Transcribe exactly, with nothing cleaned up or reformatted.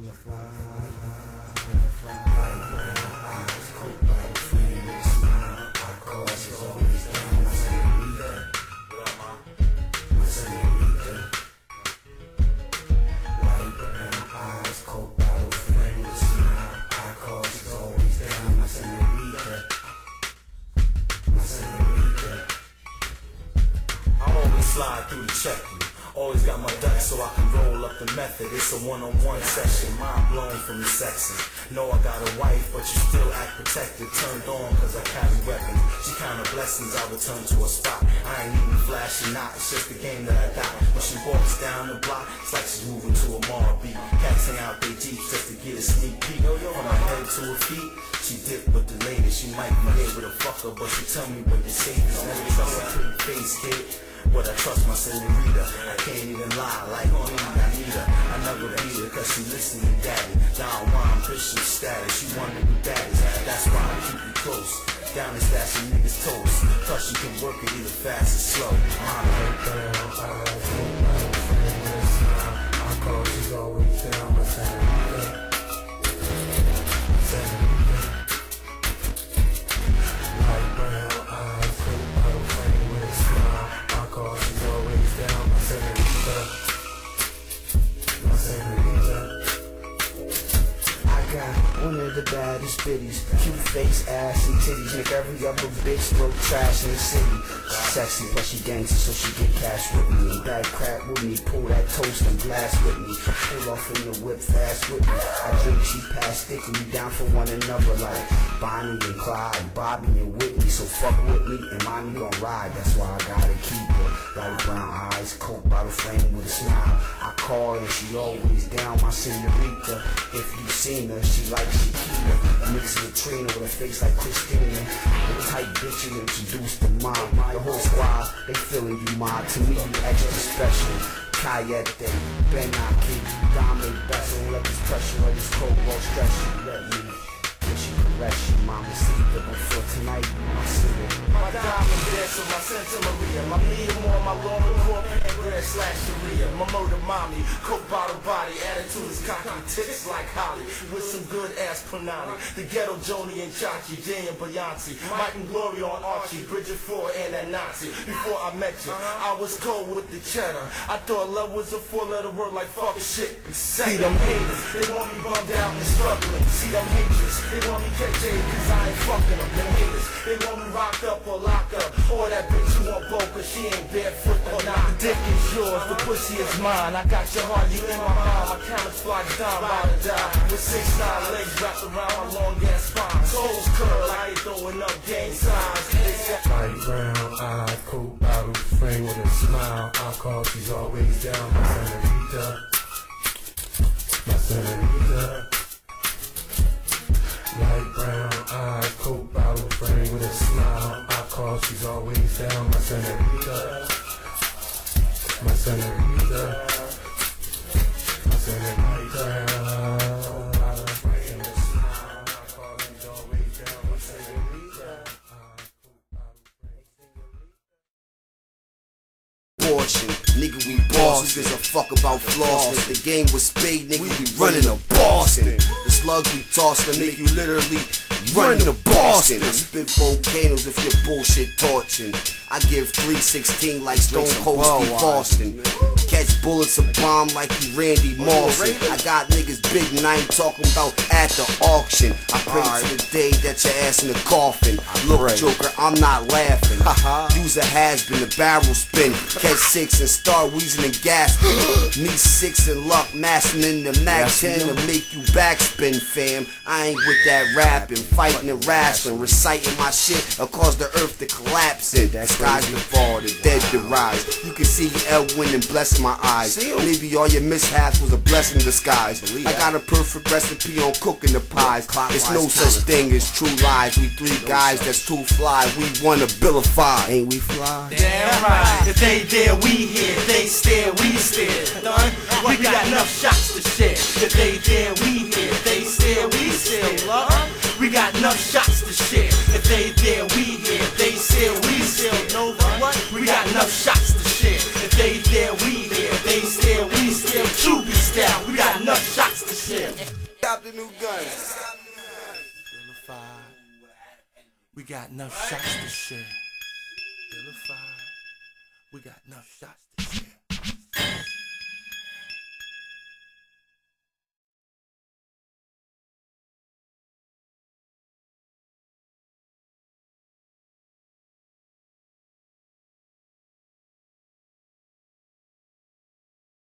Slide through the checklist. Always got my ducks so I can roll up the method. It's a one-on-one session, mind blown from the sexing. Know I got a wife, but you still act protected. Turned on cause I carry weapons. She count her blessings, I return to a spot. I ain't even flashing, not, it's just the game that I got. When she walks down the block, it's like she's moving to a Mara beat. Cats hang out their jeeps just to get a sneak peek. From her head to her feet, she dipped with the latest. She might be here with a fucker, but she tell me where your safe is. Never trust her pretty face, kid. But I trust my senorita. I can't even lie, like on me, I need her. I never beat her, cause she listen to daddy. Don Juan, Christian status, she wonder who that is. That's why I keep you close. Down and stash some niggas toast. Plus you can work it either fast or slow. I'm right down, I I call she's always down, my senorita. Senorita. Light brown eyes, hope bottle frame with a smile. She's always down, my senorita, my senorita. I got one of the baddest bitties, cute face, ass, and titties. Make every other bitch look trash in the city. She's sexy, but she gangster, so she get cash with me. And bad crap with me, pull that toast and glass with me. Pull off in the whip fast with me. I drink, she pass sticky, we down for one another like Bonnie and Clyde, Bobby and Whitney. So fuck with me and mommy gon' ride, that's why I gotta keep her. Light brown eyes, coke bottle frame with a smile. I call her and she always down, my senorita. If you seen her, she like Shakira. A mix of Latrina with a face like Christina. The type bitch you introduced to mom. The whole squad, they feeling you, ma. To me, you extra special. Cayette, Ben Aki, dominate best. Don't let this pressure or this cold won't stress you. Let me, let she caress you, mama. See the before tonight, my city. My diamond dancer, my Santa Maria. My medium on my long report, pancreas slash Sharia. My murder mommy, coke bottle body. Attitude is cocky, tits like Holly. With some good ass punani. The ghetto Joni and Chachi, Jay and Beyonce. Mike and Glory on Archie, Bridget Ford and that Nazi. Before I met you, I was cold with the cheddar. I thought love was a four-letter word like fuck shit. See them haters, they want me bummed out and struggling. See them haters, they want me catch A cause I ain't fucking them. Them haters, they want me rocked up or locked up. Or that bitch you want broke cause she ain't barefoot or not. The dick is yours, the pussy is mine. I got your heart, you in my mind. My camouflage down, about to die. With six nine legs wrapped around my long ass spine. Toes curl, I ain't throwing up gang signs. Light brown eyes, coke bottle frame with a smile. I call, she's always down, my senorita. My senorita. Light brown eyes, coke bottle frame with a smile. I call, she's always down, my senorita. My senorita. My senorita. Nigga, we boss, gives a fuck about flaws. If the game was spade, nigga, we running to Boston. The slugs we toss to make you literally running to Boston. I spit volcanoes if your bullshit torching. I give three sixteen like Stone Cold Steve Austin. Catch bullets and bomb like you Randy Moss. I got niggas big and I ain't talking about at the auction. I pray to the day that your ass in the coffin. Look, Joker, I'm not laughing. Use a has-been, the barrel spin. Catch six and start wheezing and gas. Me six and luck, mashing in the Mac ten to make you backspin, fam. I ain't with that rapping, fighting and wrestling, reciting my shit or cause the earth to collapse in. Skies to fall, the dead to rise. You can see Elwin and bless my eyes. Maybe all your mishaps was a blessing in disguise. I got a perfect recipe on cooking the pies. There's no such thing as true lies. We three guys that's too fly. We wanna bill of five. Ain't we fly? Damn right. If they there, we here. If they stare, we stare. Done? We got enough shots to share. If they there, we here. If they stare, we stare. We got enough shots to share. If they there, we here. If they stare, we stare. Know what? We got enough shots to share. If they there, we here. If they stare, we stare. True style. We got enough shots to share. We got enough shots to share. Bill of fire. We got enough shots to